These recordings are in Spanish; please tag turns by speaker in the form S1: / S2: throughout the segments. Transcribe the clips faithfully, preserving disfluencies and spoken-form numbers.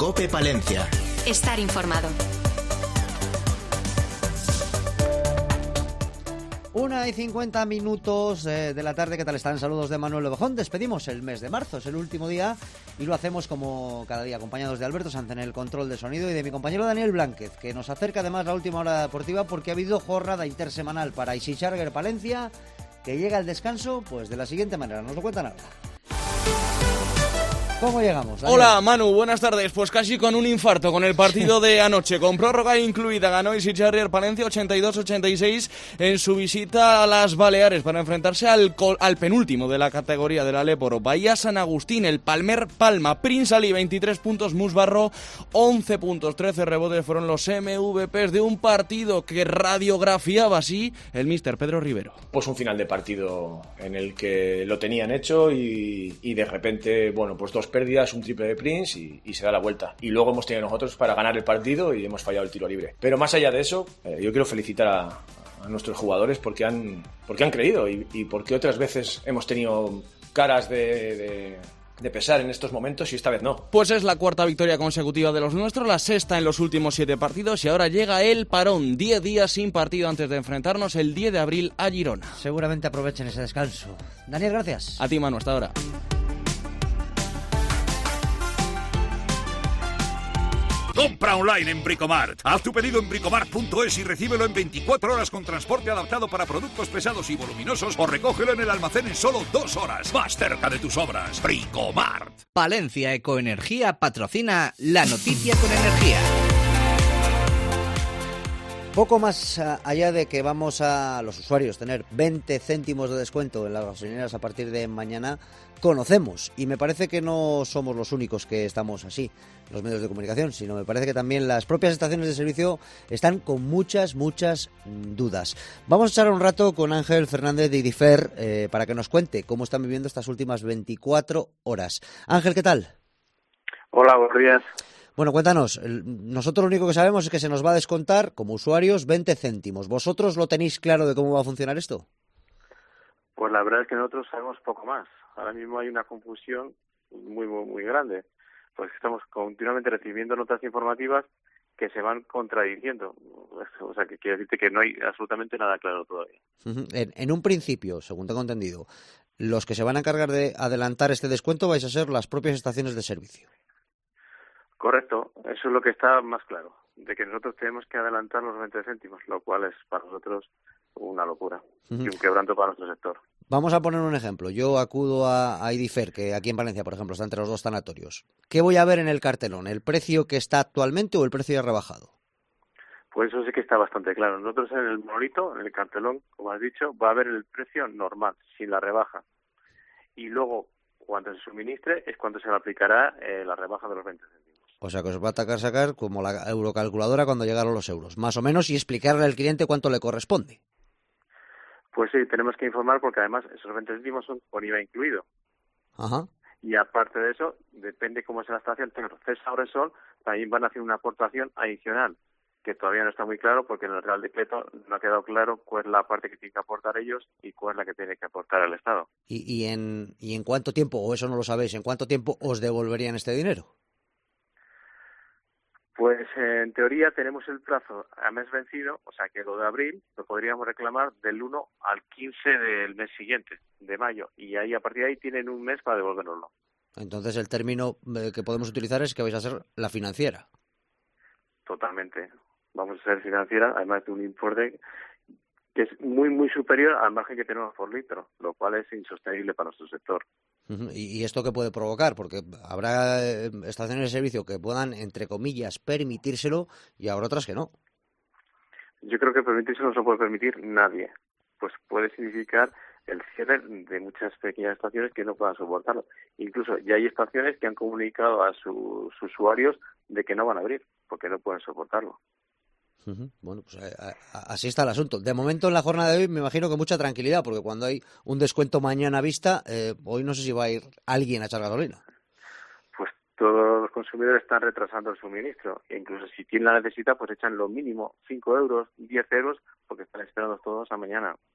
S1: COPE Palencia.
S2: Estar informado.
S3: Una y cincuenta minutos eh, de la tarde. ¿Qué tal están? Saludos de Manuel Lobejón. Despedimos el mes de marzo, es el último día y lo hacemos como cada día acompañados de Alberto Sanz en el control de sonido y de mi compañero Daniel Blánquez, que nos acerca además la última hora deportiva porque ha habido jornada intersemanal para Ixicharguer Palencia, que llega al descanso pues de la siguiente manera. Nos lo cuentan ahora. ¿Cómo llegamos, Daniel?
S4: Hola, Manu, buenas tardes. Pues casi con un infarto con el partido de anoche, con prórroga incluida, ganó Ixicharguer Palencia ochenta y dos a ochenta y seis en su visita a las Baleares para enfrentarse al, al penúltimo de la categoría del Aléporo, Bahía San Agustín. El Palmer Palma, Prince Ali veintitrés puntos, Musbarro once puntos, trece rebotes fueron los M V Pes de un partido que radiografiaba así el míster Pedro Rivero.
S5: Pues un final de partido en el que lo tenían hecho y, y de repente, bueno, pues dos pérdidas, un triple de Prince y, y se da la vuelta. Y luego hemos tenido nosotros para ganar el partido y hemos fallado el tiro libre. Pero más allá de eso, eh, yo quiero felicitar a, a nuestros jugadores porque han, porque han creído y, y porque otras veces hemos tenido caras de... de de pesar en estos momentos y esta vez no.
S4: Pues es la cuarta victoria consecutiva de los nuestros, la sexta en los últimos siete partidos y ahora llega el parón, diez días sin partido antes de enfrentarnos el diez de abril a Girona.
S3: Seguramente aprovechen ese descanso. Daniel, gracias.
S4: A ti, Manu, hasta ahora.
S6: Compra online en Bricomart. Haz tu pedido en bricomart punto es y recíbelo en veinticuatro horas con transporte adaptado para productos pesados y voluminosos o recógelo en el almacén en solo dos horas. Más cerca de tus obras. Bricomart.
S7: Palencia Ecoenergía patrocina La Noticia con Energía.
S3: Poco más allá de que vamos a los usuarios tener veinte céntimos de descuento en las gasolineras a partir de mañana, conocemos, y me parece que no somos los únicos que estamos así, los medios de comunicación, sino me parece que también las propias estaciones de servicio están con muchas, muchas dudas. Vamos a echar un rato con Ángel Fernández de Idifer eh, para que nos cuente cómo están viviendo estas últimas veinticuatro horas. Ángel, ¿qué tal?
S8: Hola, buenos días.
S3: Bueno, cuéntanos, nosotros lo único que sabemos es que se nos va a descontar, como usuarios, veinte céntimos. ¿Vosotros lo tenéis claro de cómo va a funcionar esto?
S8: Pues la verdad es que nosotros sabemos poco más. Ahora mismo hay una confusión muy, muy, muy grande, pues estamos continuamente recibiendo notas informativas que se van contradiciendo. O sea, que quiere decirte que no hay absolutamente nada claro todavía.
S3: Uh-huh. En, en un principio, según tengo entendido, los que se van a encargar de adelantar este descuento vais a ser las propias estaciones de servicio.
S8: Correcto, eso es lo que está más claro, de que nosotros tenemos que adelantar los veinte céntimos, lo cual es para nosotros una locura uh-huh. y un quebranto para nuestro sector.
S3: Vamos a poner un ejemplo. Yo acudo a, a Idifer, que aquí en Valencia, por ejemplo, está entre los dos sanatorios. ¿Qué voy a ver en el cartelón? ¿El precio que está actualmente o el precio ya rebajado?
S8: Pues eso sí que está bastante claro. Nosotros en el monolito, en el cartelón, como has dicho, va a haber el precio normal, sin la rebaja. Y luego, cuando se suministre, es cuando se le aplicará eh, la rebaja de los veinte céntimos.
S3: O sea, que os va a atacar sacar como la eurocalculadora cuando llegaron los euros, más o menos, y explicarle al cliente cuánto le corresponde.
S8: Pues sí, tenemos que informar porque además esos veinte céntimos son con I V A incluido.
S3: Ajá.
S8: Y aparte de eso, depende cómo sea la estación, Cesa o Repsol también van a hacer una aportación adicional, que todavía no está muy claro porque en el Real Decreto no ha quedado claro cuál es la parte que tienen que aportar ellos y cuál es la que tiene que aportar el Estado.
S3: ¿Y, y, en, y en cuánto tiempo, o eso no lo sabéis, en cuánto tiempo os devolverían este dinero?
S8: Pues eh, en teoría tenemos el plazo a mes vencido, o sea que lo de abril lo podríamos reclamar del uno al quince del mes siguiente, de mayo, y ahí a partir de ahí tienen un mes para devolvernoslo.
S3: Entonces el término que podemos utilizar es que vais a ser la financiera.
S8: Totalmente. Vamos a ser financiera, además de un importe que es muy, muy superior al margen que tenemos por litro, lo cual es insostenible para nuestro sector.
S3: ¿Y esto qué puede provocar? Porque habrá estaciones de servicio que puedan, entre comillas, permitírselo y habrá otras que no.
S8: Yo creo que permitírselo no se puede permitir nadie. Pues puede significar el cierre de muchas pequeñas estaciones que no puedan soportarlo. Incluso ya hay estaciones que han comunicado a sus usuarios de que no van a abrir porque no pueden soportarlo.
S3: Uh-huh. Bueno, pues a, a, así está el asunto. De momento en la jornada de hoy me imagino que mucha tranquilidad, porque cuando hay un descuento mañana a vista, eh, hoy no sé si va a ir alguien a echar gasolina.
S8: Pues todos los consumidores están retrasando el suministro, e incluso si tienen la necesidad, pues echan lo mínimo, cinco euros, diez euros, porque están esperando todos a mañana.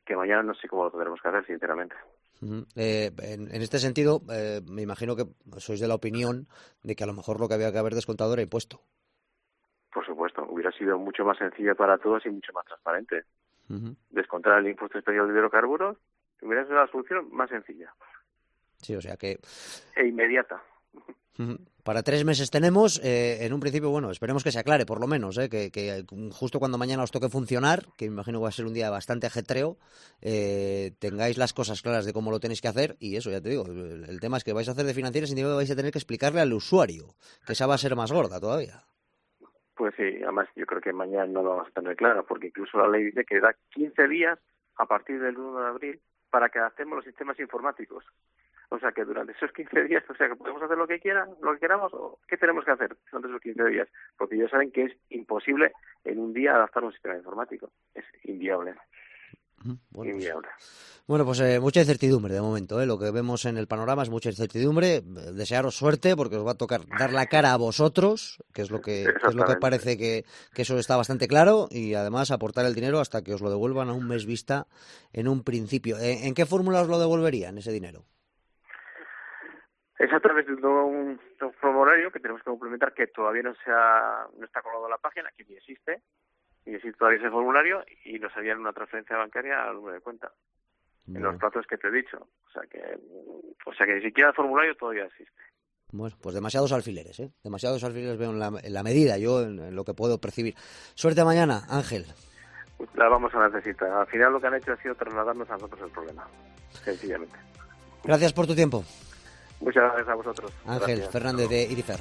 S8: que mañana no sé cómo lo tendremos que hacer, sinceramente.
S3: Uh-huh. Eh, en, en este sentido, eh, me imagino que sois de la opinión de que a lo mejor lo que había que haber descontado era impuesto.
S8: Por supuesto, hubiera sido mucho más sencillo para todos y mucho más transparente.
S3: Uh-huh.
S8: Descontar el impuesto especial de hidrocarburos hubiera sido la solución más sencilla.
S3: Sí, o sea que...
S8: E inmediata.
S3: Uh-huh. Para tres meses tenemos, eh, en un principio, bueno, esperemos que se aclare por lo menos, eh, que, que justo cuando mañana os toque funcionar, que me imagino que va a ser un día bastante ajetreo, eh, tengáis las cosas claras de cómo lo tenéis que hacer, y eso, ya te digo, el, el tema es que vais a hacer de financieras y encima vais a tener que explicarle al usuario, que esa va a ser más gorda todavía.
S8: Pues sí, además yo creo que mañana no lo vamos a tener claro, porque incluso la ley dice que da quince días a partir del uno de abril para que adaptemos los sistemas informáticos. O sea que durante esos quince días, o sea que podemos hacer lo que quieran, lo que queramos, o ¿qué tenemos que hacer durante esos quince días? Porque ya saben que es imposible en un día adaptar un sistema informático. Es inviable.
S3: Bueno,
S8: inviable.
S3: Pues, bueno, pues eh, mucha incertidumbre de momento, ¿eh? Lo que vemos en el panorama es mucha incertidumbre. Desearos suerte porque os va a tocar dar la cara a vosotros, que es lo que, que es lo que parece que, que eso está bastante claro, y además aportar el dinero hasta que os lo devuelvan a un mes vista en un principio. ¿En, en qué fórmula os lo devolverían ese dinero?
S8: Es a través de un, de un formulario que tenemos que complementar, que todavía no se ha, no está colgado en la página, que ni existe, ni existe todavía ese formulario, y nos harían una transferencia bancaria al número de cuenta, bueno, en los plazos que te he dicho. O sea que, o sea que ni siquiera el formulario todavía existe.
S3: Bueno, pues demasiados alfileres, ¿eh? Demasiados alfileres veo en la, en la medida, yo en, en lo que puedo percibir. Suerte mañana, Ángel.
S8: La vamos a necesitar. Al final lo que han hecho ha sido trasladarnos a nosotros el problema, sencillamente.
S3: Gracias por tu tiempo.
S8: Muchas gracias a vosotros.
S3: Ángel
S8: Gracias.
S3: Fernández de IDIFER.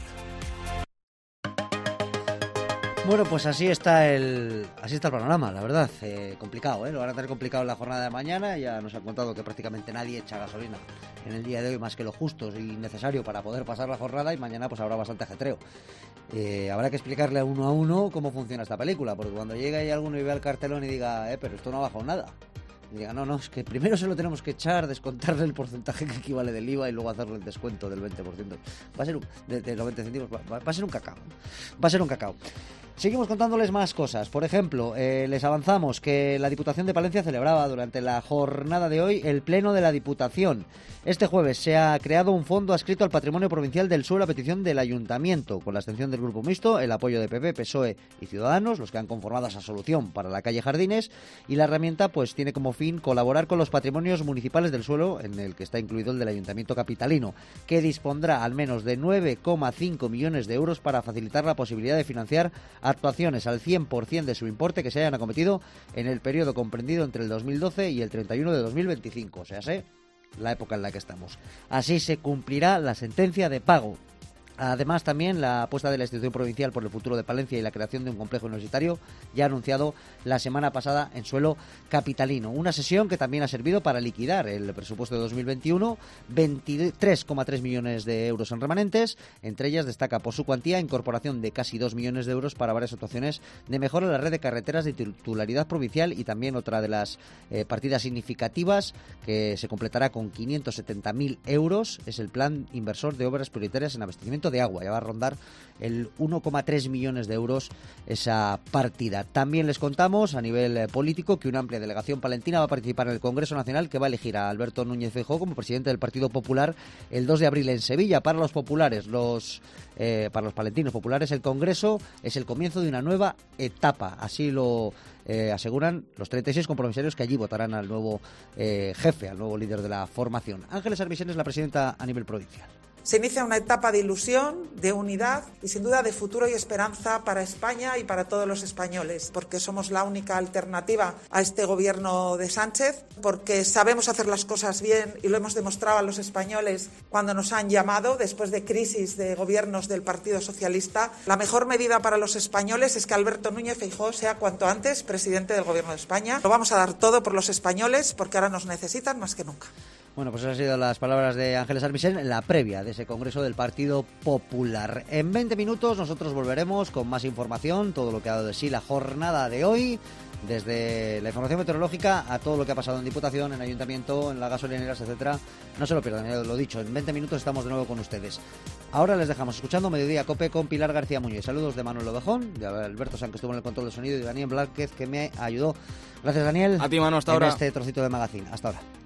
S3: Bueno, pues así está el así está el panorama, la verdad. Eh, complicado, ¿eh? Lo van a tener complicado en la jornada de mañana. Ya nos han contado que prácticamente nadie echa gasolina en el día de hoy más que lo justo y necesario para poder pasar la jornada, y mañana pues habrá bastante ajetreo. Eh, habrá que explicarle a uno a uno cómo funciona esta película, porque cuando llegue ahí alguno y vea el cartelón y diga, eh, pero esto no ha bajado nada. Y diga, no, no, es que primero se lo tenemos que echar, descontarle el porcentaje que equivale del I V A y luego hacerle el descuento del veinte por ciento. Va a ser un, de, de los veinte céntimos, va, va a ser un cacao. Va a ser un cacao. Seguimos contándoles más cosas. Por ejemplo, eh, les avanzamos que la Diputación de Palencia celebraba durante la jornada de hoy el Pleno de la Diputación. Este jueves se ha creado un fondo adscrito al patrimonio provincial del suelo a petición del Ayuntamiento, con la abstención del Grupo Mixto, el apoyo de P P, P S O E y Ciudadanos, los que han conformado esa solución para la calle Jardines, y la herramienta pues tiene como fin colaborar con los patrimonios municipales del suelo, en el que está incluido el del Ayuntamiento capitalino, que dispondrá al menos de nueve coma cinco millones de euros para facilitar la posibilidad de financiar actuaciones al cien por ciento de su importe que se hayan acometido en el periodo comprendido entre el dos mil doce y el treinta y uno de dos mil veinticinco, o sea, sé la época en la que estamos. Así se cumplirá la sentencia de pago. Además, también la apuesta de la institución provincial por el futuro de Palencia y la creación de un complejo universitario ya ha anunciado la semana pasada en suelo capitalino. Una sesión que también ha servido para liquidar el presupuesto de dos mil veintiuno, veintitrés coma tres millones de euros en remanentes. Entre ellas destaca por su cuantía incorporación de casi dos millones de euros para varias actuaciones de mejora en la red de carreteras de titularidad provincial, y también otra de las eh, partidas significativas que se completará con quinientos setenta mil euros es el plan inversor de obras prioritarias en abastecimiento de agua. Ya va a rondar el uno coma tres millones de euros esa partida. También les contamos a nivel eh, político que una amplia delegación palentina va a participar en el Congreso Nacional, que va a elegir a Alberto Núñez Feijóo como presidente del Partido Popular el dos de abril en Sevilla. Para los populares, los eh, para los palentinos populares, el Congreso es el comienzo de una nueva etapa. Así lo eh, aseguran los treinta y seis compromisarios que allí votarán al nuevo eh, jefe, al nuevo líder de la formación. Ángeles Armisen es la presidenta a nivel provincial.
S1: Se inicia una etapa de ilusión, de unidad y sin duda de futuro y esperanza para España y para todos los españoles, porque somos la única alternativa a este gobierno de Sánchez, porque sabemos hacer las cosas bien y lo hemos demostrado a los españoles cuando nos han llamado después de crisis de gobiernos del Partido Socialista. La mejor medida para los españoles es que Alberto Núñez Feijóo sea cuanto antes presidente del gobierno de España. Lo vamos a dar todo por los españoles porque ahora nos necesitan más que nunca.
S3: Bueno, pues esas han sido las palabras de Ángeles Armisen en la previa de ese Congreso del Partido Popular. En veinte minutos nosotros volveremos con más información, todo lo que ha dado de sí la jornada de hoy. desde la información meteorológica a todo lo que ha pasado en Diputación, en Ayuntamiento, en las gasolineras, etcétera. No se lo pierdan, lo dicho, en veinte minutos estamos de nuevo con ustedes. Ahora les dejamos escuchando Mediodía Cope con Pilar García Muñoz. Saludos de Manuel Ovejón, de Alberto San, que estuvo en el control de sonido, y de Daniel Blázquez, que me ayudó. Gracias, Daniel.
S4: A ti, Manu, hasta
S3: en
S4: ahora.
S3: este trocito de magazine. Hasta ahora.